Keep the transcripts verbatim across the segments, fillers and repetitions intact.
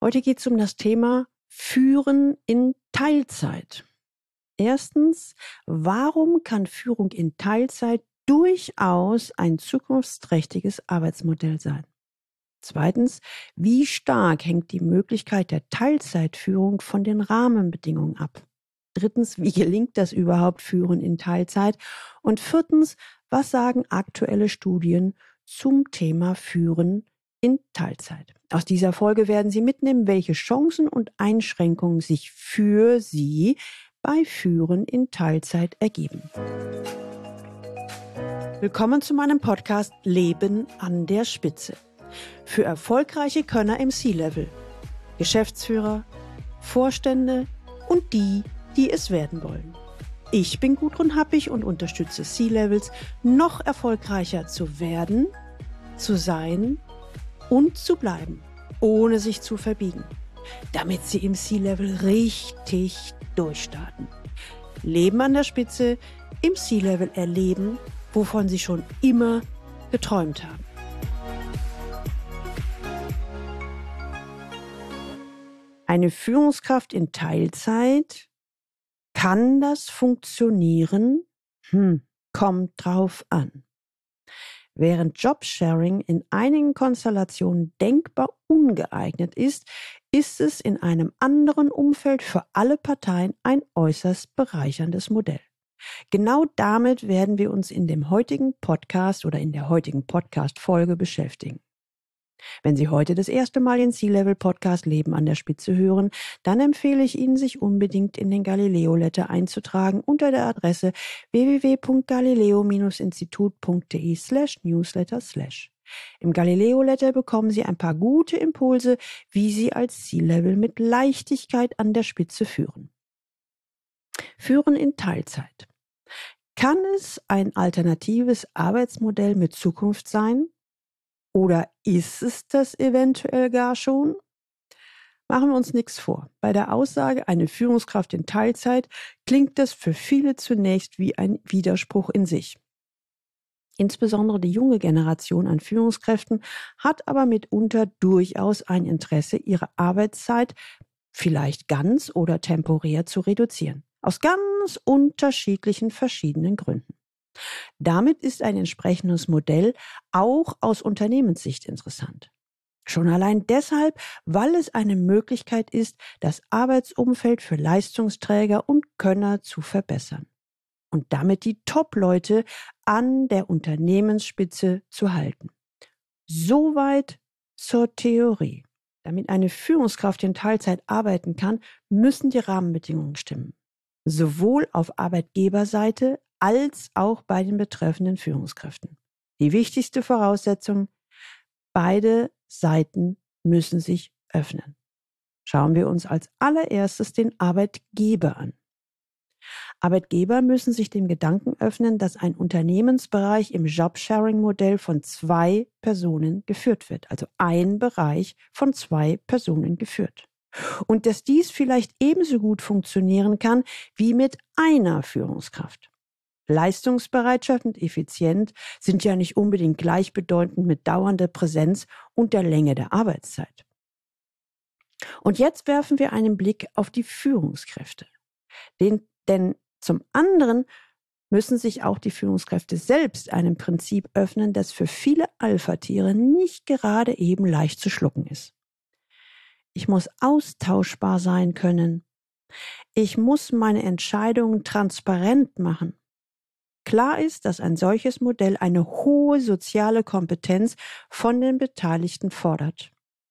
Heute geht es um das Thema Führen in Teilzeit. Erstens, warum kann Führung in Teilzeit durchaus ein zukunftsträchtiges Arbeitsmodell sein? Zweitens, wie stark hängt die Möglichkeit der Teilzeitführung von den Rahmenbedingungen ab? Drittens, wie gelingt das überhaupt Führen in Teilzeit? Und viertens, was sagen aktuelle Studien zum Thema Führen in Teilzeit? Aus dieser Folge werden Sie mitnehmen, welche Chancen und Einschränkungen sich für Sie bei Führen in Teilzeit ergeben. Willkommen zu meinem Podcast Leben an der Spitze. Für erfolgreiche Könner im C-Level, Geschäftsführer, Vorstände und die, die es werden wollen. Ich bin Gudrun Happig und unterstütze C-Levels, noch erfolgreicher zu werden, zu sein und zu bleiben, ohne sich zu verbiegen, damit sie im C-Level richtig durchstarten. Leben an der Spitze, im C-Level erleben, wovon sie schon immer geträumt haben. Eine Führungskraft in Teilzeit, kann das funktionieren? Hm, kommt drauf an. Während Jobsharing in einigen Konstellationen denkbar ungeeignet ist, ist es in einem anderen Umfeld für alle Parteien ein äußerst bereicherndes Modell. Genau damit werden wir uns in dem heutigen Podcast oder in der heutigen Podcast-Folge beschäftigen. Wenn Sie heute das erste Mal den C-Level-Podcast Leben an der Spitze hören, dann empfehle ich Ihnen, sich unbedingt in den Galileo-Letter einzutragen unter der Adresse w w w punkt galileo Bindestrich institut punkt de slash newsletter slash. Im Galileo-Letter bekommen Sie ein paar gute Impulse, wie Sie als C-Level mit Leichtigkeit an der Spitze führen. Führen in Teilzeit. Kann es ein alternatives Arbeitsmodell mit Zukunft sein? Oder ist es das eventuell gar schon? Machen wir uns nichts vor. Bei der Aussage, eine Führungskraft in Teilzeit, klingt das für viele zunächst wie ein Widerspruch in sich. Insbesondere die junge Generation an Führungskräften hat aber mitunter durchaus ein Interesse, ihre Arbeitszeit vielleicht ganz oder temporär zu reduzieren. Aus ganz unterschiedlichen verschiedenen Gründen. Damit ist ein entsprechendes Modell auch aus Unternehmenssicht interessant. Schon allein deshalb, weil es eine Möglichkeit ist, das Arbeitsumfeld für Leistungsträger und Könner zu verbessern und damit die Top-Leute an der Unternehmensspitze zu halten. Soweit zur Theorie. Damit eine Führungskraft in Teilzeit arbeiten kann, müssen die Rahmenbedingungen stimmen. Sowohl auf Arbeitgeberseite als auch bei den betreffenden Führungskräften. Die wichtigste Voraussetzung, beide Seiten müssen sich öffnen. Schauen wir uns als allererstes den Arbeitgeber an. Arbeitgeber müssen sich dem Gedanken öffnen, dass ein Unternehmensbereich im Jobsharing-Modell von zwei Personen geführt wird. Also ein Bereich von zwei Personen geführt. Und dass dies vielleicht ebenso gut funktionieren kann wie mit einer Führungskraft. Leistungsbereitschaft und Effizienz sind ja nicht unbedingt gleichbedeutend mit dauernder Präsenz und der Länge der Arbeitszeit. Und jetzt werfen wir einen Blick auf die Führungskräfte. Den, denn zum anderen müssen sich auch die Führungskräfte selbst einem Prinzip öffnen, das für viele Alpha-Tiere nicht gerade eben leicht zu schlucken ist. Ich muss austauschbar sein können. Ich muss meine Entscheidungen transparent machen. Klar ist, dass ein solches Modell eine hohe soziale Kompetenz von den Beteiligten fordert.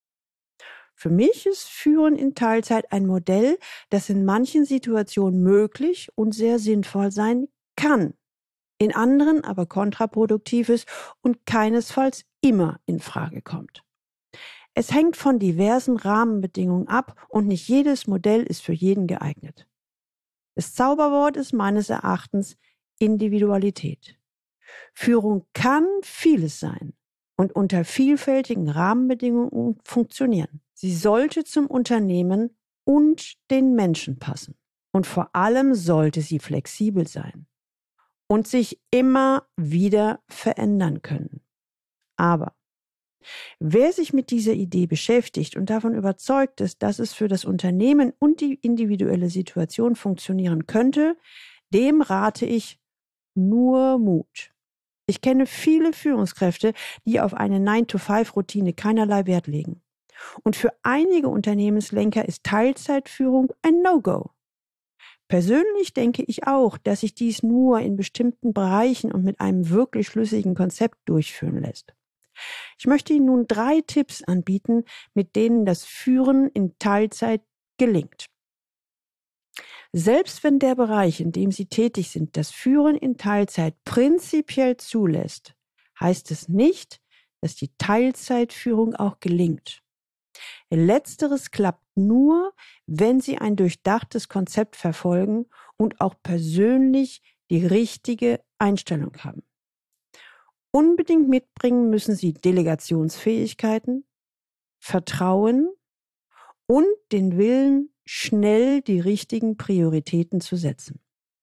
Für mich ist Führen in Teilzeit ein Modell, das in manchen Situationen möglich und sehr sinnvoll sein kann, in anderen aber kontraproduktiv ist und keinesfalls immer in Frage kommt. Es hängt von diversen Rahmenbedingungen ab und nicht jedes Modell ist für jeden geeignet. Das Zauberwort ist meines Erachtens Individualität. Führung kann vieles sein und unter vielfältigen Rahmenbedingungen funktionieren. Sie sollte zum Unternehmen und den Menschen passen. Und vor allem sollte sie flexibel sein und sich immer wieder verändern können. Aber Wer sich mit dieser Idee beschäftigt und davon überzeugt ist, dass es für das Unternehmen und die individuelle Situation funktionieren könnte, dem rate ich nur Mut. Ich kenne viele Führungskräfte, die auf eine nine to five Routine keinerlei Wert legen. Und für einige Unternehmenslenker ist Teilzeitführung ein No-Go. Persönlich denke ich auch, dass sich dies nur in bestimmten Bereichen und mit einem wirklich schlüssigen Konzept durchführen lässt. Ich möchte Ihnen nun drei Tipps anbieten, mit denen das Führen in Teilzeit gelingt. Selbst wenn der Bereich, in dem Sie tätig sind, das Führen in Teilzeit prinzipiell zulässt, heißt es nicht, dass die Teilzeitführung auch gelingt. Letzteres klappt nur, wenn Sie ein durchdachtes Konzept verfolgen und auch persönlich die richtige Einstellung haben. Unbedingt mitbringen müssen Sie Delegationsfähigkeiten, Vertrauen und den Willen, schnell die richtigen Prioritäten zu setzen.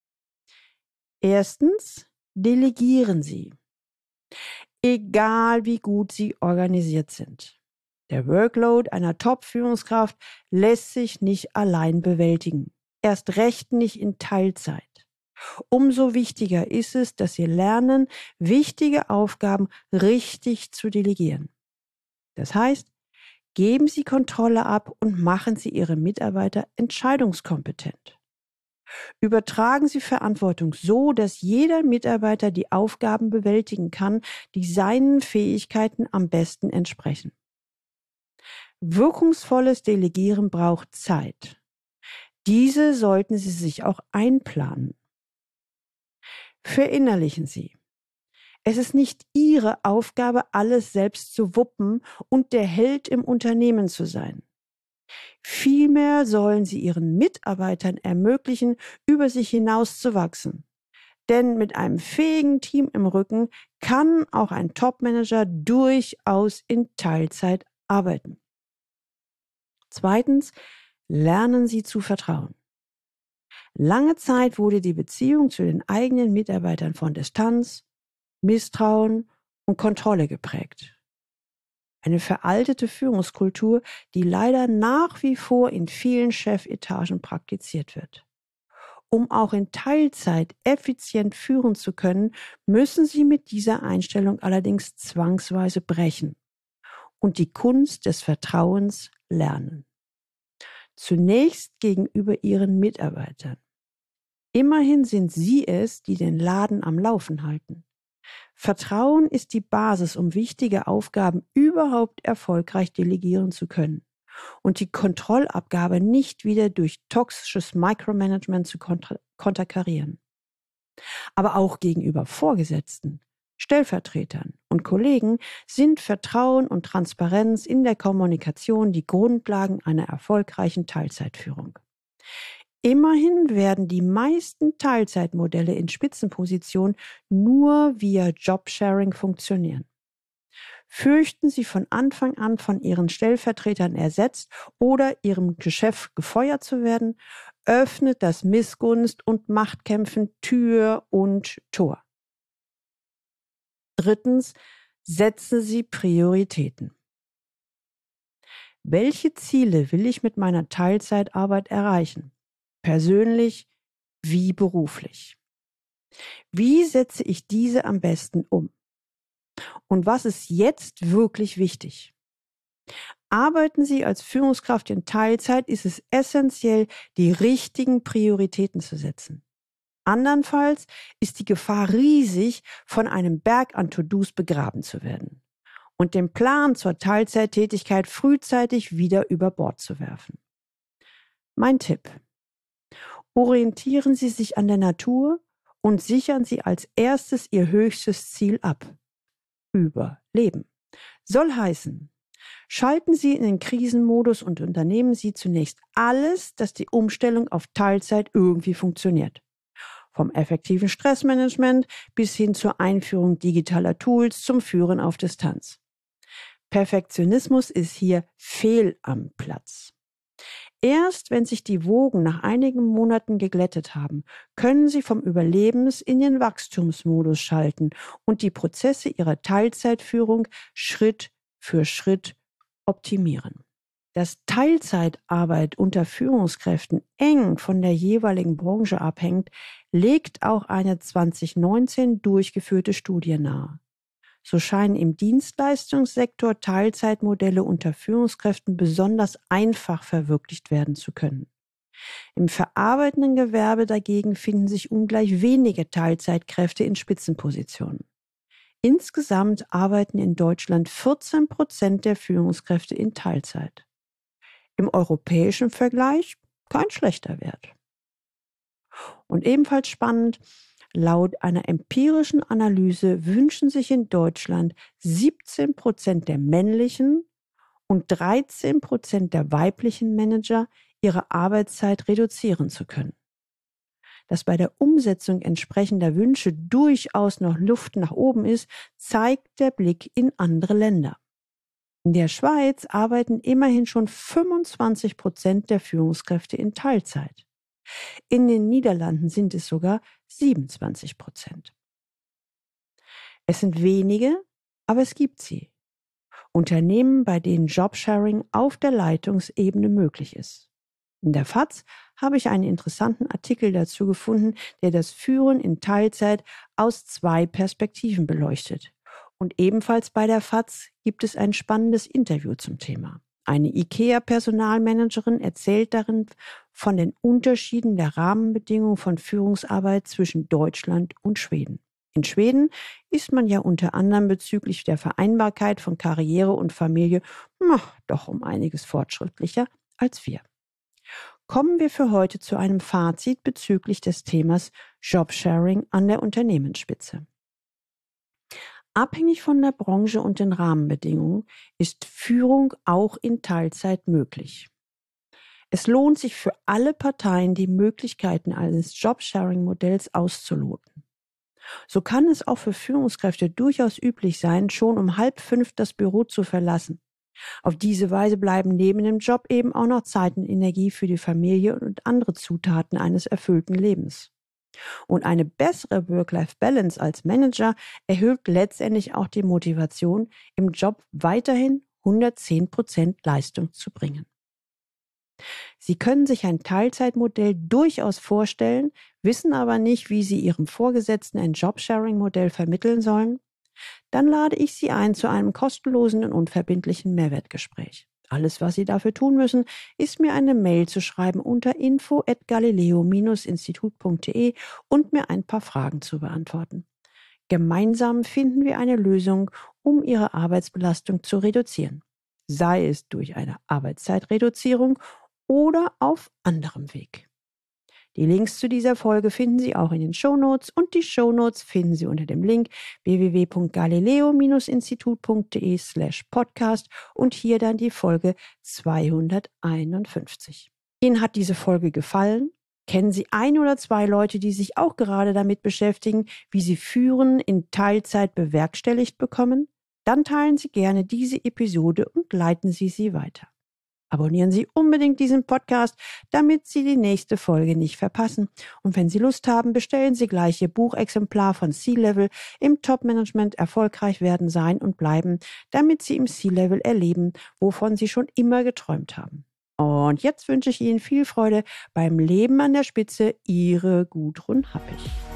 Erstens, delegieren Sie. Egal wie gut Sie organisiert sind. Der Workload einer Top-Führungskraft lässt sich nicht allein bewältigen. Erst recht nicht in Teilzeit. Umso wichtiger ist es, dass Sie lernen, wichtige Aufgaben richtig zu delegieren. Das heißt, geben Sie Kontrolle ab und machen Sie Ihre Mitarbeiter entscheidungskompetent. Übertragen Sie Verantwortung so, dass jeder Mitarbeiter die Aufgaben bewältigen kann, die seinen Fähigkeiten am besten entsprechen. Wirkungsvolles Delegieren braucht Zeit. Diese sollten Sie sich auch einplanen. Verinnerlichen Sie. Es ist nicht Ihre Aufgabe, alles selbst zu wuppen und der Held im Unternehmen zu sein. Vielmehr sollen Sie Ihren Mitarbeitern ermöglichen, über sich hinauszuwachsen. Denn mit einem fähigen Team im Rücken kann auch ein Topmanager durchaus in Teilzeit arbeiten. Zweitens, lernen Sie zu vertrauen. Lange Zeit wurde die Beziehung zu den eigenen Mitarbeitern von Distanz, Misstrauen und Kontrolle geprägt. Eine veraltete Führungskultur, die leider nach wie vor in vielen Chefetagen praktiziert wird. Um auch in Teilzeit effizient führen zu können, müssen Sie mit dieser Einstellung allerdings zwangsweise brechen und die Kunst des Vertrauens lernen. Zunächst gegenüber Ihren Mitarbeitern. Immerhin sind Sie es, die den Laden am Laufen halten. Vertrauen ist die Basis, um wichtige Aufgaben überhaupt erfolgreich delegieren zu können und die Kontrollabgabe nicht wieder durch toxisches Micromanagement zu konter- konterkarieren. Aber auch gegenüber Vorgesetzten, Stellvertretern und Kollegen sind Vertrauen und Transparenz in der Kommunikation die Grundlagen einer erfolgreichen Teilzeitführung. Immerhin werden die meisten Teilzeitmodelle in Spitzenpositionen nur via Jobsharing funktionieren. Fürchten Sie von Anfang an von Ihren Stellvertretern ersetzt oder Ihrem Geschäft gefeuert zu werden, öffnet das Missgunst und Machtkämpfen Tür und Tor. Drittens, setzen Sie Prioritäten. Welche Ziele will ich mit meiner Teilzeitarbeit erreichen? Persönlich wie beruflich. Wie setze ich diese am besten um? Und was ist jetzt wirklich wichtig? Arbeiten Sie als Führungskraft in Teilzeit, ist es essentiell, die richtigen Prioritäten zu setzen. Andernfalls ist die Gefahr riesig, von einem Berg an To-Dos begraben zu werden und den Plan zur Teilzeittätigkeit frühzeitig wieder über Bord zu werfen. Mein Tipp: Orientieren Sie sich an der Natur und sichern Sie als erstes Ihr höchstes Ziel ab. Überleben. Soll heißen, schalten Sie in den Krisenmodus und unternehmen Sie zunächst alles, dass die Umstellung auf Teilzeit irgendwie funktioniert. Vom effektiven Stressmanagement bis hin zur Einführung digitaler Tools zum Führen auf Distanz. Perfektionismus ist hier fehl am Platz. Erst wenn sich die Wogen nach einigen Monaten geglättet haben, können Sie vom Überlebens- in den Wachstumsmodus schalten und die Prozesse Ihrer Teilzeitführung Schritt für Schritt optimieren. Dass Teilzeitarbeit unter Führungskräften eng von der jeweiligen Branche abhängt, legt auch eine zwanzig neunzehn durchgeführte Studie nahe. So scheinen im Dienstleistungssektor Teilzeitmodelle unter Führungskräften besonders einfach verwirklicht werden zu können. Im verarbeitenden Gewerbe dagegen finden sich ungleich wenige Teilzeitkräfte in Spitzenpositionen. Insgesamt arbeiten in Deutschland vierzehn Prozent der Führungskräfte in Teilzeit. Im europäischen Vergleich kein schlechter Wert. Und ebenfalls spannend, laut einer empirischen Analyse wünschen sich in Deutschland siebzehn Prozent der männlichen und dreizehn Prozent der weiblichen Manager ihre Arbeitszeit reduzieren zu können. Dass bei der Umsetzung entsprechender Wünsche durchaus noch Luft nach oben ist, zeigt der Blick in andere Länder. In der Schweiz arbeiten immerhin schon fünfundzwanzig Prozent der Führungskräfte in Teilzeit. In den Niederlanden sind es sogar siebenundzwanzig Prozent. Es sind wenige, aber es gibt sie. Unternehmen, bei denen Jobsharing auf der Leitungsebene möglich ist. In der F A Z habe ich einen interessanten Artikel dazu gefunden, der das Führen in Teilzeit aus zwei Perspektiven beleuchtet. Und ebenfalls bei der F A Z gibt es ein spannendes Interview zum Thema. Eine IKEA-Personalmanagerin erzählt darin von den Unterschieden der Rahmenbedingungen von Führungsarbeit zwischen Deutschland und Schweden. In Schweden ist man ja unter anderem bezüglich der Vereinbarkeit von Karriere und Familie na, doch um einiges fortschrittlicher als wir. Kommen wir für heute zu einem Fazit bezüglich des Themas Jobsharing an der Unternehmensspitze. Abhängig von der Branche und den Rahmenbedingungen ist Führung auch in Teilzeit möglich. Es lohnt sich für alle Parteien, die Möglichkeiten eines Jobsharing-Modells auszuloten. So kann es auch für Führungskräfte durchaus üblich sein, schon um halb fünf das Büro zu verlassen. Auf diese Weise bleiben neben dem Job eben auch noch Zeit und Energie für die Familie und andere Zutaten eines erfüllten Lebens. Und eine bessere Work-Life-Balance als Manager erhöht letztendlich auch die Motivation, im Job weiterhin hundertzehn Prozent Leistung zu bringen. Sie können sich ein Teilzeitmodell durchaus vorstellen, wissen aber nicht, wie Sie Ihrem Vorgesetzten ein Jobsharing-Modell vermitteln sollen? Dann lade ich Sie ein zu einem kostenlosen und unverbindlichen Mehrwertgespräch. Alles, was Sie dafür tun müssen, ist mir eine Mail zu schreiben unter info at galileo institut punkt de und mir ein paar Fragen zu beantworten. Gemeinsam finden wir eine Lösung, um Ihre Arbeitsbelastung zu reduzieren. Sei es durch eine Arbeitszeitreduzierung oder auf anderem Weg. Die Links zu dieser Folge finden Sie auch in den Shownotes und die Shownotes finden Sie unter dem Link w w w punkt galileo institut punkt de slash podcast und hier dann die Folge zweihunderteinundfünfzig. Ihnen hat diese Folge gefallen? Kennen Sie ein oder zwei Leute, die sich auch gerade damit beschäftigen, wie sie Führen in Teilzeit bewerkstelligt bekommen? Dann teilen Sie gerne diese Episode und leiten Sie sie weiter. Abonnieren Sie unbedingt diesen Podcast, damit Sie die nächste Folge nicht verpassen. Und wenn Sie Lust haben, bestellen Sie gleich Ihr Buchexemplar von C-Level im Top-Management erfolgreich werden, sein und bleiben, damit Sie im C-Level erleben, wovon Sie schon immer geträumt haben. Und jetzt wünsche ich Ihnen viel Freude beim Leben an der Spitze. Ihre Gudrun Happig.